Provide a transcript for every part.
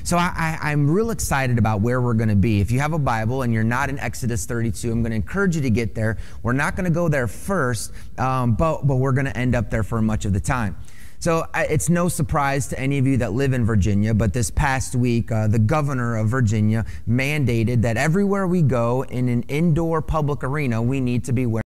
So I'm real excited about where we're going to be. If you have a Bible and you're not in Exodus 32, I'm going to encourage you to get there. We're not going to go there first, but we're going to end up there for much of the time. So it's no surprise to any of you that live in Virginia, but this past week, the governor of Virginia mandated that everywhere we go in an indoor public arena, we need to be wearing.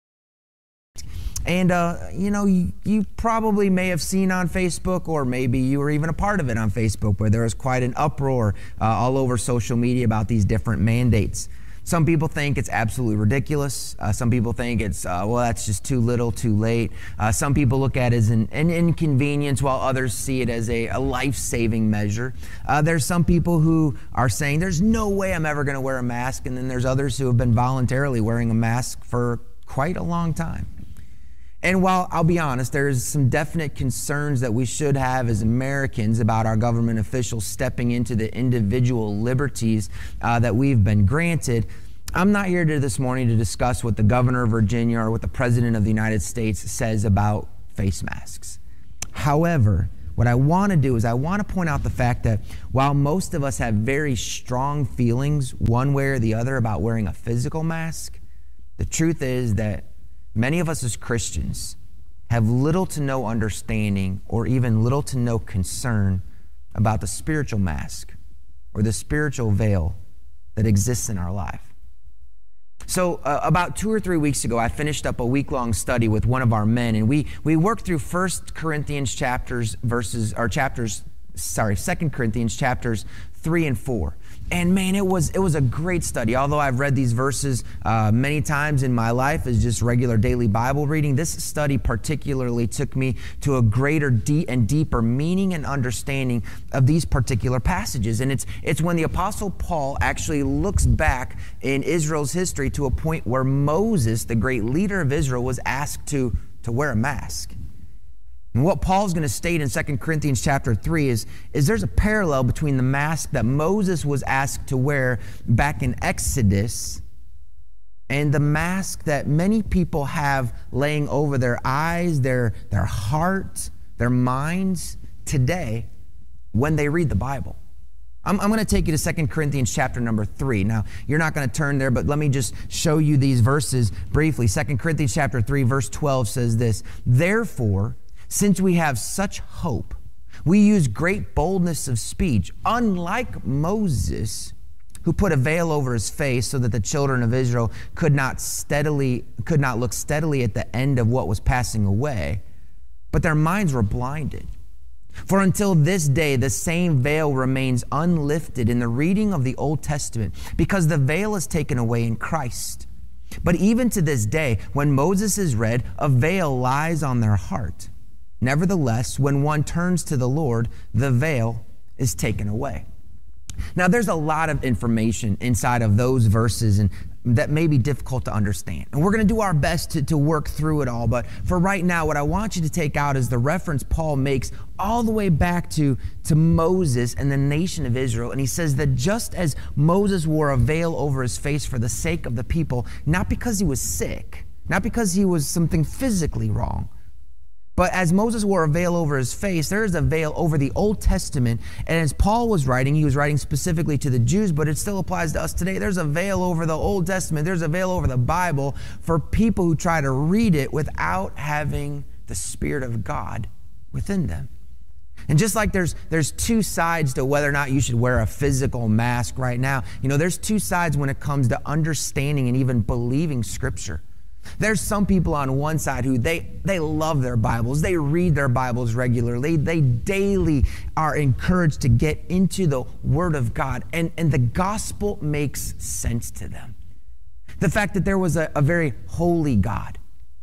And, you probably may have seen on Facebook, or maybe you were even a part of it on Facebook, where there was quite an uproar all over social media about these different mandates. Some people think it's absolutely ridiculous. Some people think it's, that's just too little, too late. Some people look at it as an inconvenience, while others see it as a life-saving measure. There's some people who are saying, there's no way I'm ever going to wear a mask. And then there's others who have been voluntarily wearing a mask for quite a long time. And while I'll be honest, there's some definite concerns that we should have as Americans about our government officials stepping into the individual liberties that we've been granted, I'm not here this morning to discuss what the governor of Virginia or what the president of the United States says about face masks. However, what I want to do is I want to point out the fact that while most of us have very strong feelings one way or the other about wearing a physical mask, the truth is that many of us as Christians have little to no understanding or even little to no concern about the spiritual mask or the spiritual veil that exists in our life. So about 2 or 3 weeks ago, I finished up a week-long study with one of our men, and we worked through 2 Corinthians chapters 3 and 4. And man, it was a great study. Although I've read these verses many times in my life as just regular daily Bible reading, this study particularly took me to a greater and deeper meaning and understanding of these particular passages. And it's when the Apostle Paul actually looks back in Israel's history to a point where Moses, the great leader of Israel, was asked to wear a mask. And what Paul's going to state in 2 Corinthians chapter 3 is there's a parallel between the mask that Moses was asked to wear back in Exodus and the mask that many people have laying over their eyes, their heart, their minds today when they read the Bible. I'm going to take you to 2 Corinthians chapter number 3. Now, you're not going to turn there, but let me just show you these verses briefly. 2 Corinthians chapter 3, verse 12 says this, "Therefore, since we have such hope, we use great boldness of speech, unlike Moses, who put a veil over his face so that the children of Israel could not look steadily at the end of what was passing away, but their minds were blinded. For until this day, the same veil remains unlifted in the reading of the Old Testament, because the veil is taken away in Christ. But even to this day, when Moses is read, a veil lies on their heart. Nevertheless, when one turns to the Lord, the veil is taken away." Now, there's a lot of information inside of those verses and that may be difficult to understand. And we're going to do our best to work through it all. But for right now, what I want you to take out is the reference Paul makes all the way back to Moses and the nation of Israel. And he says that just as Moses wore a veil over his face for the sake of the people, not because he was sick, not because he was something physically wrong, but as Moses wore a veil over his face, there is a veil over the Old Testament. And as Paul was writing, he was writing specifically to the Jews, but it still applies to us today. There's a veil over the Old Testament. There's a veil over the Bible for people who try to read it without having the Spirit of God within them. And just like there's two sides to whether or not you should wear a physical mask right now, there's two sides when it comes to understanding and even believing Scripture. There's some people on one side who they love their Bibles. They read their Bibles regularly. They daily are encouraged to get into the Word of God. And the gospel makes sense to them. The fact that there was a very holy God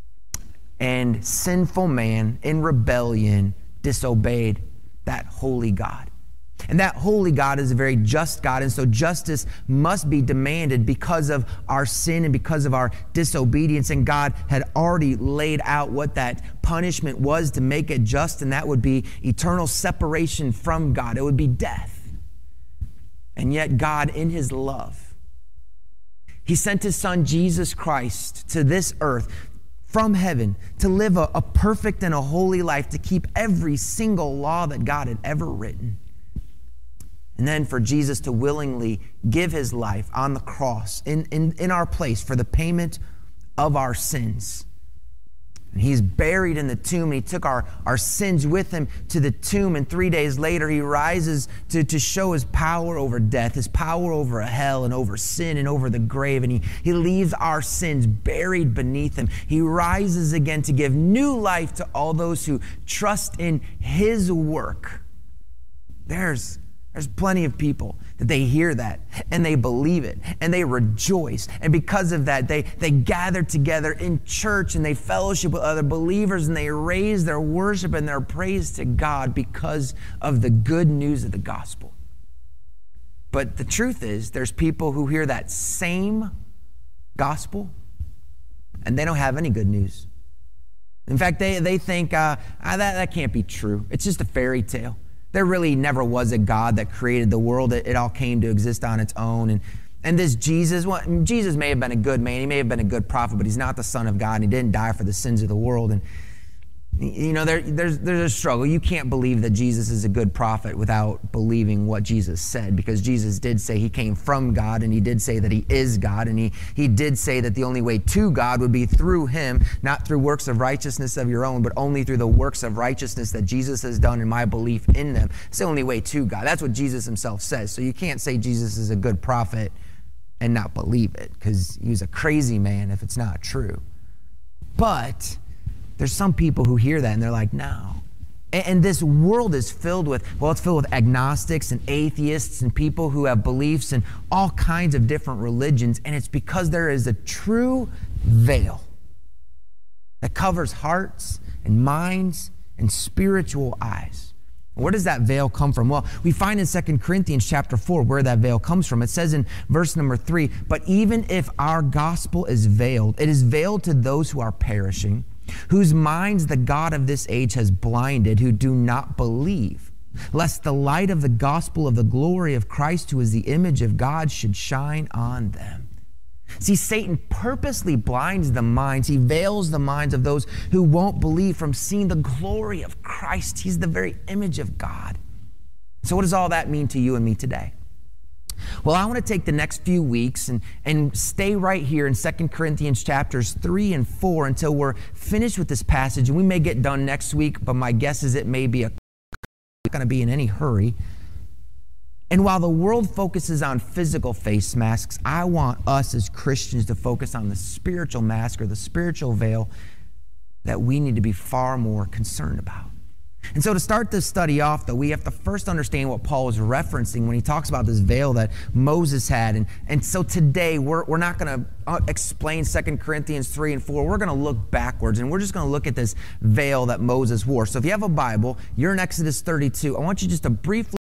and sinful man in rebellion disobeyed that holy God. And that holy God is a very just God, and so justice must be demanded because of our sin and because of our disobedience. And God had already laid out what that punishment was to make it just, and that would be eternal separation from God. It would be death. And yet God, in His love, He sent His Son, Jesus Christ, to this earth from heaven to live a perfect and a holy life, to keep every single law that God had ever written. And then for Jesus to willingly give his life on the cross in our place for the payment of our sins. And he's buried in the tomb, and he took our sins with him to the tomb. And 3 days later, he rises to show his power over death, his power over hell and over sin and over the grave. And he leaves our sins buried beneath him. He rises again to give new life to all those who trust in his work. There's plenty of people that they hear that and they believe it and they rejoice. And because of that, they gather together in church and they fellowship with other believers and they raise their worship and their praise to God because of the good news of the gospel. But the truth is, there's people who hear that same gospel and they don't have any good news. In fact, they think that can't be true. It's just a fairy tale. There really never was a God that created the world. It all came to exist on its own. And this Jesus, Jesus may have been a good man. He may have been a good prophet, but he's not the Son of God. And he didn't die for the sins of the world. And you know, there's a struggle. You can't believe that Jesus is a good prophet without believing what Jesus said, because Jesus did say he came from God, and he did say that he is God, and he did say that the only way to God would be through him, not through works of righteousness of your own, but only through the works of righteousness that Jesus has done and my belief in them. It's the only way to God. That's what Jesus himself says. So you can't say Jesus is a good prophet and not believe it, because he's a crazy man if it's not true. But there's some people who hear that and they're like, no. And this world is filled with, it's filled with agnostics and atheists and people who have beliefs in all kinds of different religions. And it's because there is a true veil that covers hearts and minds and spiritual eyes. Where does that veil come from? Well, we find in 2 Corinthians chapter 4 where that veil comes from. It says in verse number 3, but even if our gospel is veiled, it is veiled to those who are perishing, whose minds the God of this age has blinded, who do not believe, lest the light of the gospel of the glory of Christ, who is the image of God, should shine on them. See, Satan purposely blinds the minds. He veils the minds of those who won't believe from seeing the glory of Christ. He's the very image of God. So what does all that mean to you and me today? Well, I want to take the next few weeks and stay right here in 2 Corinthians chapters 3 and 4 until we're finished with this passage. And we may get done next week, but my guess is it may be not going to be in any hurry. And while the world focuses on physical face masks, I want us as Christians to focus on the spiritual mask or the spiritual veil that we need to be far more concerned about. And so to start this study off, though, we have to first understand what Paul is referencing when he talks about this veil that Moses had. And so today, we're not going to explain 2 Corinthians 3 and 4. We're going to look backwards, and we're just going to look at this veil that Moses wore. So if you have a Bible, you're in Exodus 32. I want you just to briefly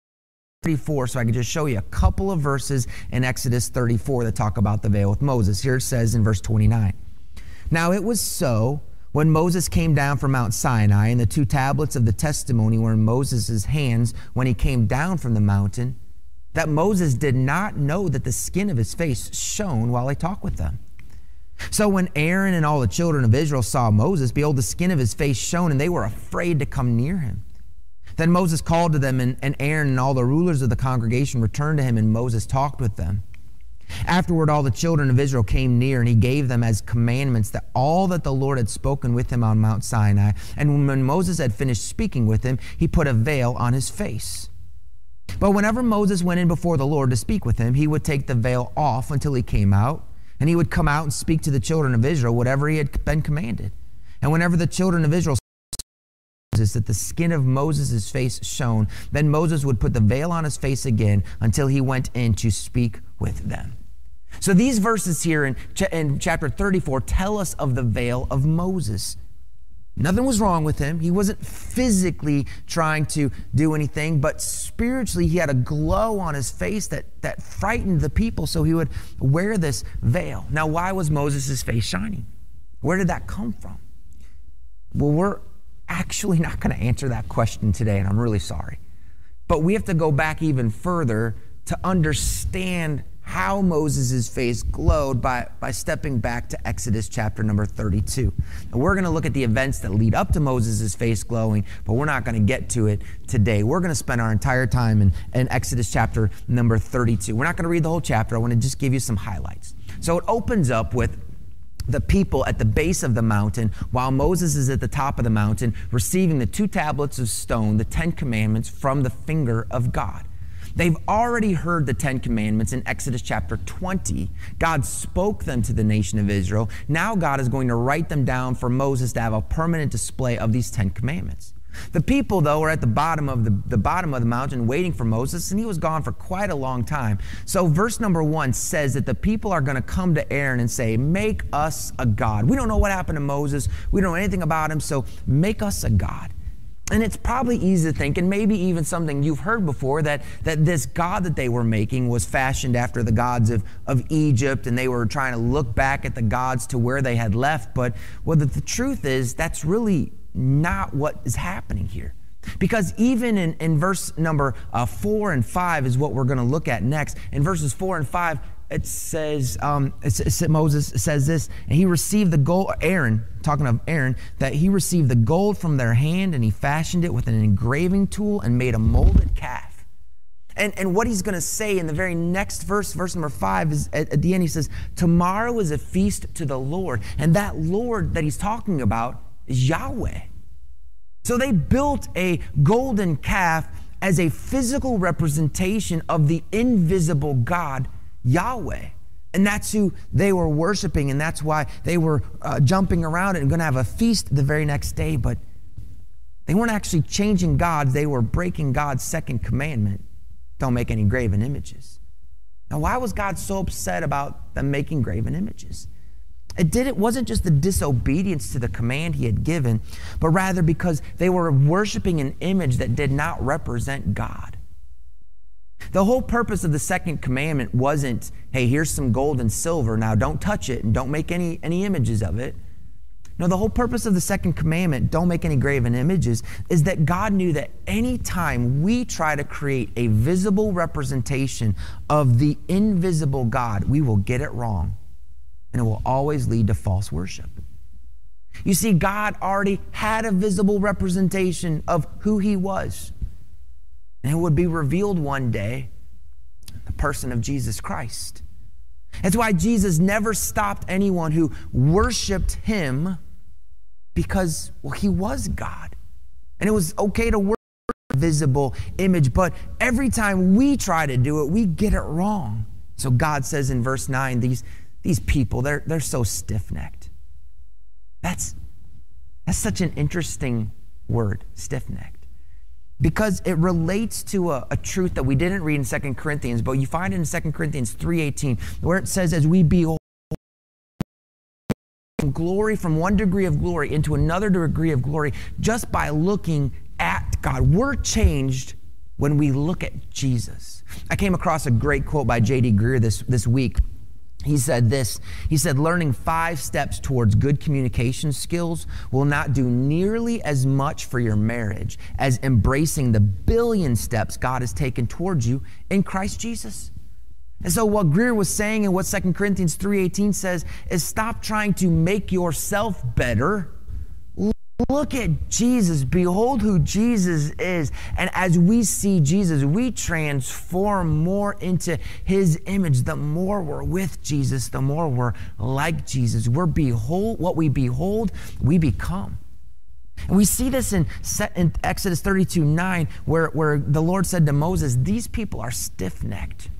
34, so I can just show you a couple of verses in Exodus 34 that talk about the veil with Moses. Here it says in verse 29, now it was so, when Moses came down from Mount Sinai, and the 2 tablets of the testimony were in Moses' hands when he came down from the mountain, that Moses did not know that the skin of his face shone while he talked with them. So when Aaron and all the children of Israel saw Moses, behold, the skin of his face shone, and they were afraid to come near him. Then Moses called to them, and Aaron and all the rulers of the congregation returned to him, and Moses talked with them. Afterward, all the children of Israel came near, and he gave them as commandments that all that the Lord had spoken with him on Mount Sinai. And when Moses had finished speaking with him, he put a veil on his face. But whenever Moses went in before the Lord to speak with him, he would take the veil off until he came out, and he would come out and speak to the children of Israel whatever he had been commanded. And whenever the children of Israel saw that the skin of Moses' face shone, then Moses would put the veil on his face again until he went in to speak with them. So these verses here in chapter 34 tell us of the veil of Moses. Nothing was wrong with him. He wasn't physically trying to do anything, but spiritually he had a glow on his face that frightened the people, so he would wear this veil. Now, why was Moses' face shining? Where did that come from? Well, we're actually not going to answer that question today, and I'm really sorry. But we have to go back even further to understand how Moses' face glowed by stepping back to Exodus chapter number 32. And we're going to look at the events that lead up to Moses' face glowing, but we're not going to get to it today. We're going to spend our entire time in Exodus chapter number 32. We're not going to read the whole chapter. I want to just give you some highlights. So it opens up with the people at the base of the mountain, while Moses is at the top of the mountain, receiving the 2 tablets of stone, the 10 commandments from the finger of God. They've already heard the 10 commandments in Exodus chapter 20. God spoke them to the nation of Israel. Now God is going to write them down for Moses to have a permanent display of these 10 commandments. The people, though, are at the bottom of the mountain waiting for Moses, and he was gone for quite a long time. So verse number 1 says that the people are going to come to Aaron and say, make us a god. We don't know what happened to Moses. We don't know anything about him, so make us a god. And it's probably easy to think, and maybe even something you've heard before, that this God that they were making was fashioned after the gods of Egypt, and they were trying to look back at the gods to where they had left. But the truth is, that's really not what is happening here. Because even in verse number 4 and 5 is what we're going to look at next. In verses 4 and 5, it says, Moses says this, and he received the gold, Aaron, talking of Aaron, that he received the gold from their hand, and he fashioned it with an engraving tool and made a molded calf. And what he's going to say in the very next verse number 5, is at the end, he says, tomorrow is a feast to the Lord. And that Lord that he's talking about is Yahweh. So they built a golden calf as a physical representation of the invisible God, Yahweh. And that's who they were worshiping, and that's why they were jumping around and going to have a feast the very next day. But they weren't actually changing gods. They were breaking God's second commandment: don't make any graven images. Now, why was God so upset about them making graven images? It wasn't just the disobedience to the command he had given, but rather because they were worshiping an image that did not represent God. The whole purpose of the second commandment wasn't, hey, here's some gold and silver, now don't touch it and don't make any images of it. No, the whole purpose of the second commandment, don't make any graven images, is that God knew that any time we try to create a visible representation of the invisible God, we will get it wrong, and it will always lead to false worship. You see, God already had a visible representation of who he was. And it would be revealed one day, the person of Jesus Christ. That's why Jesus never stopped anyone who worshiped him, because, well, he was God. And it was okay to worship a visible image, but every time we try to do it, we get it wrong. So God says in verse 9, these people, they're so stiff-necked. That's such an interesting word, stiff-necked. Because it relates to a truth that we didn't read in 2 Corinthians, but you find it in 2 Corinthians 3:18, where it says, as we behold glory from one degree of glory into another degree of glory, just by looking at God. We're changed when we look at Jesus. I came across a great quote by J.D. Greear this week. He said this, he said, learning 5 steps towards good communication skills will not do nearly as much for your marriage as embracing the billion steps God has taken towards you in Christ Jesus. And so what Greear was saying and what 2 Corinthians 3:18 says is stop trying to make yourself better. Look at Jesus. Behold who Jesus is. And as we see Jesus, we transform more into his image. The more we're with Jesus, the more we're like Jesus. What we behold, we become. And we see this in Exodus 32:9, where the Lord said to Moses, these people are stiff-necked.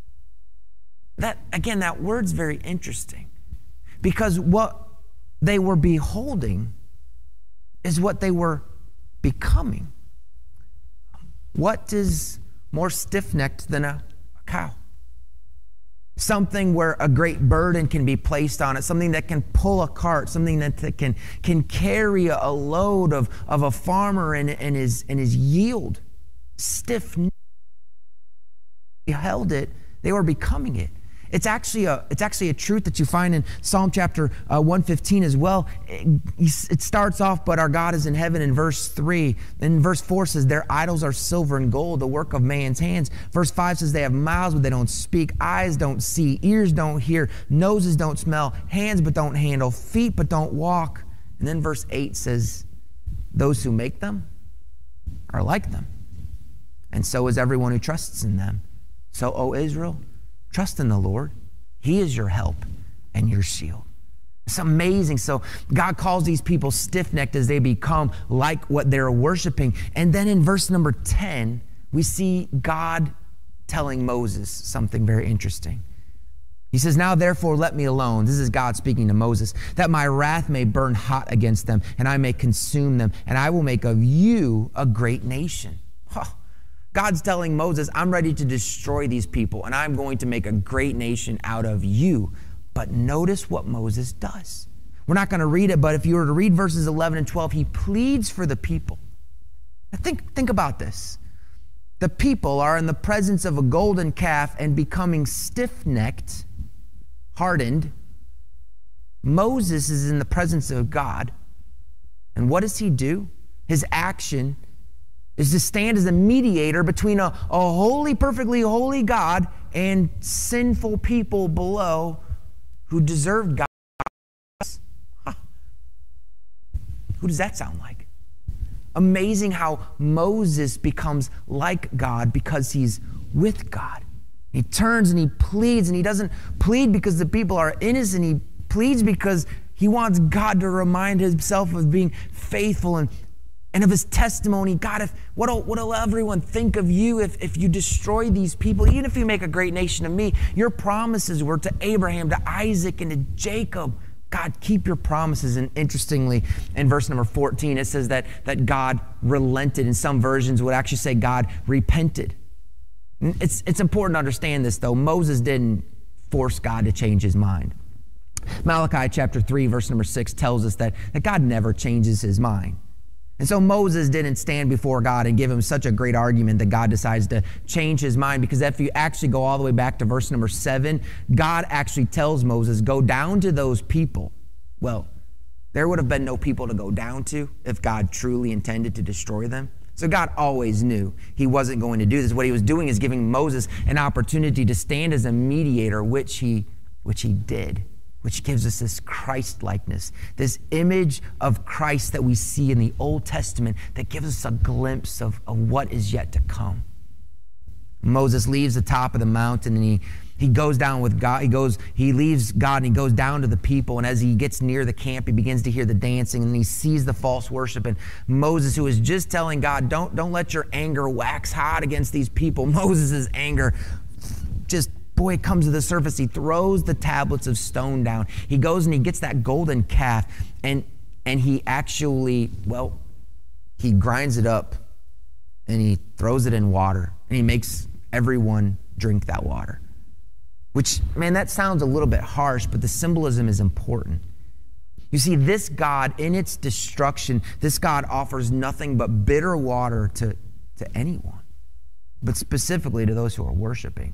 That word's very interesting, because what they were beholding is what they were becoming. What is more stiff-necked than a cow? Something where a great burden can be placed on it, something that can pull a cart, something that can carry a load of a farmer and his yield. Stiff-necked. They held it, they were becoming it. It's actually a truth that you find in Psalm chapter 115 as well. It starts off, but our God is in heaven in verse 3. And verse 4 says, their idols are silver and gold, the work of man's hands. Verse 5 says, they have mouths, but they don't speak, eyes don't see, ears don't hear, noses don't smell, hands but don't handle, feet but don't walk. And then verse 8 says, those who make them are like them. And so is everyone who trusts in them. So, O Israel, trust in the Lord. He is your help and your shield. It's amazing. So God calls these people stiff-necked as they become like what they're worshiping. And then in verse number 10, we see God telling Moses something very interesting. He says, now therefore let me alone. This is God speaking to Moses, that my wrath may burn hot against them, and I may consume them, and I will make of you a great nation. Huh. God's telling Moses, I'm ready to destroy these people, and I'm going to make a great nation out of you. But notice what Moses does. We're not going to read it, but if you were to read verses 11 and 12, he pleads for the people. Now think about this. The people are in the presence of a golden calf and becoming stiff-necked, hardened. Moses is in the presence of God. And what does he do? His action is to stand as a mediator between a holy, perfectly holy God and sinful people below who deserve God. Huh. Who does that sound like? Amazing how Moses becomes like God because he's with God. He turns and he pleads, and he doesn't plead because the people are innocent. He pleads because he wants God to remind himself of being faithful and of his testimony. God, what'll everyone think of you if you destroy these people? Even if you make a great nation of me, your promises were to Abraham, to Isaac, and to Jacob. God, keep your promises. And interestingly, in verse number 14, it says that God relented. In some versions would actually say God repented. It's important to understand this, though. Moses didn't force God to change his mind. Malachi chapter 3, verse number 6 tells us that God never changes his mind. And so Moses didn't stand before God and give him such a great argument that God decides to change his mind, because if you actually go all the way back to verse number 7, God actually tells Moses, go down to those people. Well, there would have been no people to go down to if God truly intended to destroy them. So God always knew he wasn't going to do this. What he was doing is giving Moses an opportunity to stand as a mediator, which he did. Which gives us this Christ-likeness, this image of Christ that we see in the Old Testament that gives us a glimpse of what is yet to come. Moses leaves the top of the mountain and he goes down with God. He leaves God and he goes down to the people. And as he gets near the camp, he begins to hear the dancing and he sees the false worship. And Moses, who is just telling God, don't let your anger wax hot against these people. Moses' anger it comes to the surface. He throws the tablets of stone down. He goes and he gets that golden calf and he actually, he grinds it up and he throws it in water and he makes everyone drink that water. Which, man, that sounds a little bit harsh, but the symbolism is important. You see, this God, in its destruction, this God offers nothing but bitter water to anyone, but specifically to those who are worshiping.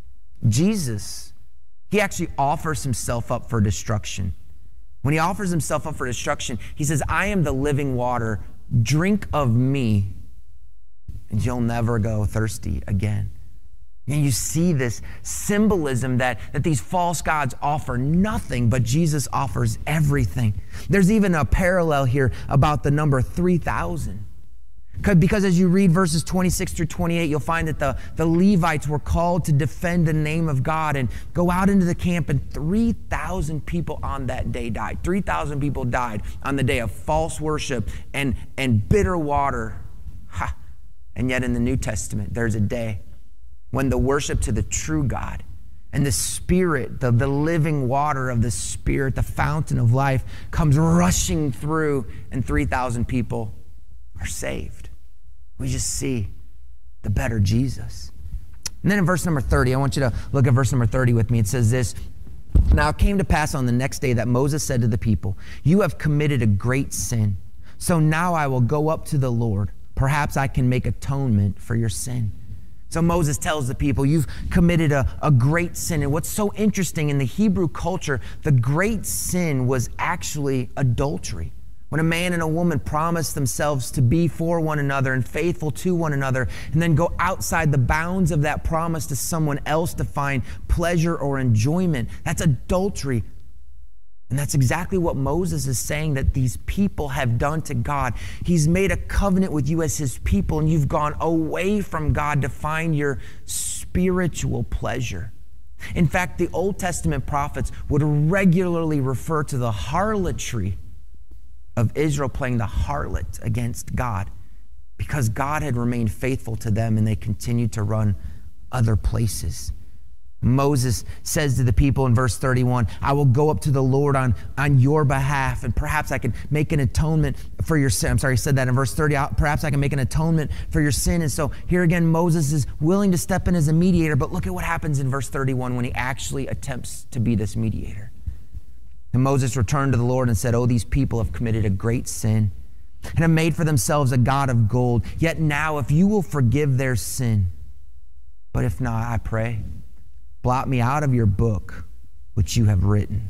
Jesus, he actually offers himself up for destruction. When he offers himself up for destruction, he says, I am the living water. Drink of me, and you'll never go thirsty again. And you see this symbolism that these false gods offer nothing, but Jesus offers everything. There's even a parallel here about the number 3,000. Because as you read verses 26 through 28, you'll find that the Levites were called to defend the name of God and go out into the camp, and 3,000 people on that day died. 3,000 people died on the day of false worship and bitter water. Ha. And yet in the New Testament, there's a day when the worship to the true God and the Spirit, the living water of the Spirit, the fountain of life, comes rushing through, and 3,000 people are saved. We just see the better Jesus. And then in verse number 30, I want you to look at verse number 30 with me. It says this, now it came to pass on the next day that Moses said to the people, you have committed a great sin. So now I will go up to the Lord. Perhaps I can make atonement for your sin. So Moses tells the people, you've committed a great sin. And what's so interesting, in the Hebrew culture, the great sin was actually adultery. When a man and a woman promise themselves to be for one another and faithful to one another, and then go outside the bounds of that promise to someone else to find pleasure or enjoyment, that's adultery. And that's exactly what Moses is saying that these people have done to God. He's made a covenant with you as his people, and you've gone away from God to find your spiritual pleasure. In fact, the Old Testament prophets would regularly refer to the harlotry of Israel playing the harlot against God, because God had remained faithful to them and they continued to run other places. Moses says to the people in verse 31, I will go up to the Lord on your behalf, and perhaps I can make an atonement for your sin. I'm sorry, he said that in verse 30. Perhaps I can make an atonement for your sin. And so here again, Moses is willing to step in as a mediator, but look at what happens in verse 31 when he actually attempts to be this mediator. And Moses returned to the Lord and said, oh, these people have committed a great sin and have made for themselves a god of gold. Yet now, if you will forgive their sin, but if not, I pray, blot me out of your book, which you have written.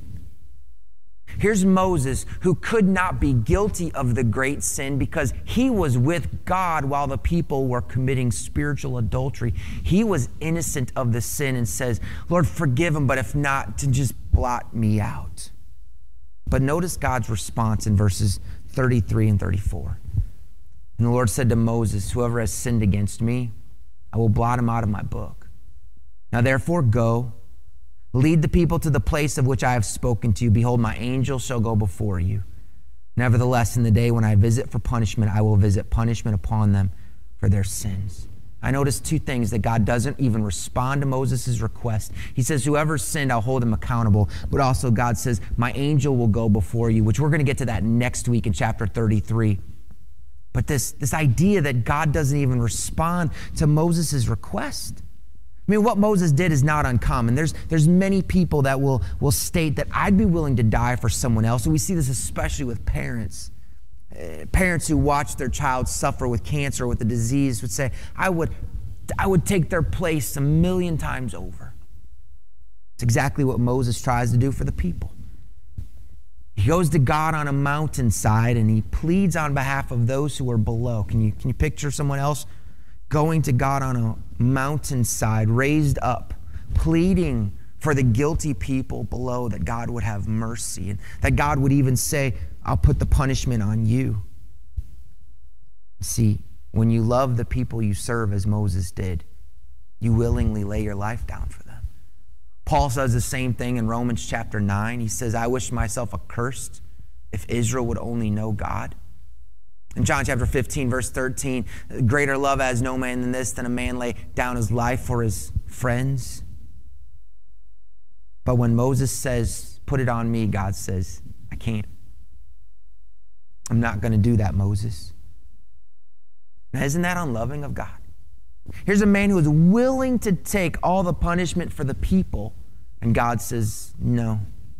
Here's Moses, who could not be guilty of the great sin because he was with God while the people were committing spiritual adultery. He was innocent of the sin and says, Lord, forgive him, but if not, to just blot me out. But notice God's response in verses 33 and 34. And the Lord said to Moses, whoever has sinned against me, I will blot him out of my book. Now therefore go, lead the people to the place of which I have spoken to you. Behold, my angel shall go before you. Nevertheless, in the day when I visit for punishment, I will visit punishment upon them for their sins. I noticed two things, that God doesn't even respond to Moses' request. He says, whoever sinned, I'll hold him accountable. But also God says, my angel will go before you, which we're going to get to that next week in chapter 33. But this idea that God doesn't even respond to Moses' request. I mean, what Moses did is not uncommon. There's many people that will state that I'd be willing to die for someone else. And we see this especially with parents. Parents who watch their child suffer with cancer or with a disease would say, I would take their place 1,000,000 times over. It's exactly what Moses tries to do for the people. He goes to God on a mountainside and he pleads on behalf of those who are below. Can you picture someone else going to God on a mountainside, raised up, pleading for the guilty people below, that God would have mercy, and that God would even say, I'll put the punishment on you. See, when you love the people you serve as Moses did, you willingly lay your life down for them. Paul says the same thing in Romans chapter 9. He says, I wish myself accursed if Israel would only know God. In John chapter 15, verse 13, greater love has no man than this, than a man lay down his life for his friends. But when Moses says, put it on me, God says, I can't. I'm not going to do that, Moses. Now, isn't that unloving of God? Here's a man who is willing to take all the punishment for the people, and God says, no.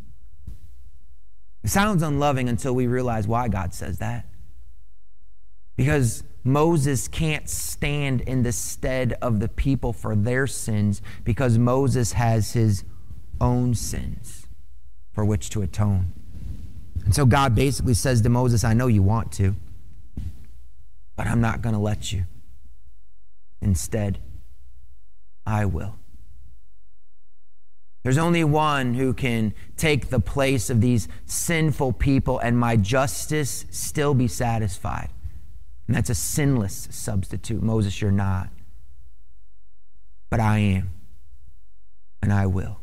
It sounds unloving until we realize why God says that. Because Moses can't stand in the stead of the people for their sins, because Moses has his own sins for which to atone. And so God basically says to Moses, I know you want to, but I'm not going to let you. Instead, I will. There's only one who can take the place of these sinful people and my justice still be satisfied. And that's a sinless substitute. Moses, you're not. But I am. And I will.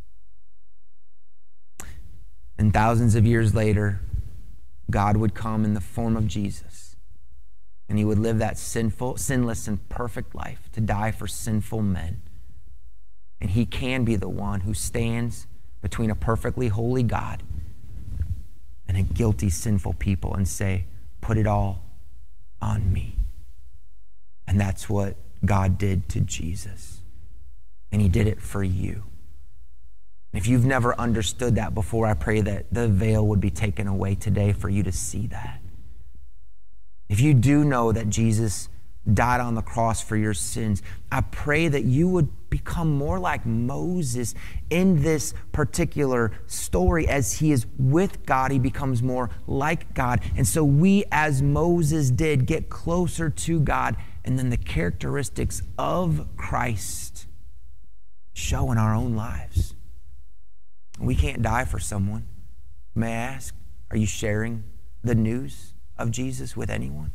And thousands of years later, God would come in the form of Jesus. And he would live that sinless, and perfect life to die for sinful men. And he can be the one who stands between a perfectly holy God and a guilty, sinful people and say, put it all on me. And that's what God did to Jesus. And he did it for you. If you've never understood that before, I pray that the veil would be taken away today for you to see that. If you do know that Jesus died on the cross for your sins. I pray that you would become more like Moses in this particular story. As he is with God, he becomes more like God. And so we, as Moses did, get closer to God, and then the characteristics of Christ show in our own lives. We can't die for someone. May I ask, are you sharing the news of Jesus with anyone?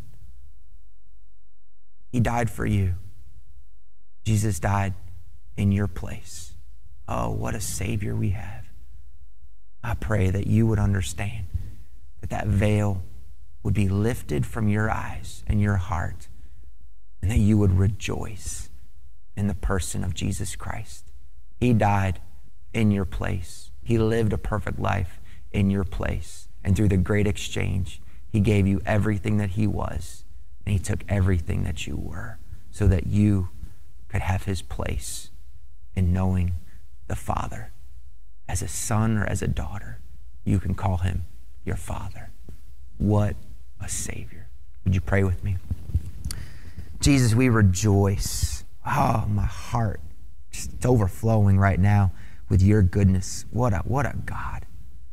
He died for you. Jesus died in your place. Oh, what a Savior we have. I pray that you would understand that that veil would be lifted from your eyes and your heart, and that you would rejoice in the person of Jesus Christ. He died in your place. He lived a perfect life in your place. And through the great exchange, he gave you everything that he was. And he took everything that you were so that you could have his place in knowing the Father. As a son or as a daughter, you can call him your Father. What a Savior. Would you pray with me? Jesus, we rejoice. Oh, my heart just overflowing right now with your goodness. What a God.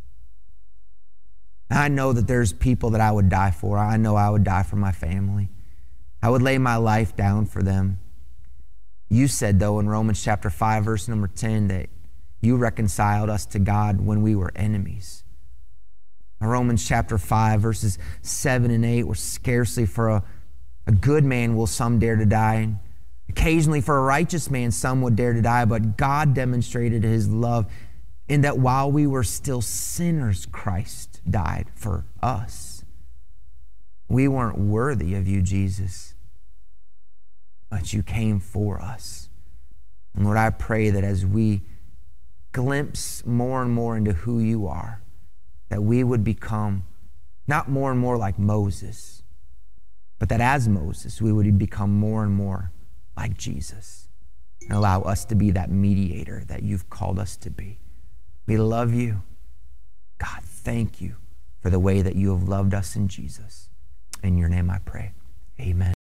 I know that there's people that I would die for. I know I would die for my family. I would lay my life down for them. You said, though, in Romans chapter 5, verse number 10, that you reconciled us to God when we were enemies. In Romans chapter 5, verses 7 and 8, where scarcely for a good man will some dare to die. And occasionally for a righteous man some would dare to die, but God demonstrated his love in that while we were still sinners, Christ died for us. We weren't worthy of you, Jesus, but you came for us. And Lord, I pray that as we glimpse more and more into who you are, that we would become not more and more like Moses, but that as Moses, we would become more and more like Jesus and allow us to be that mediator that you've called us to be. We love you. God, thank you for the way that you have loved us in Jesus. In your name I pray. Amen.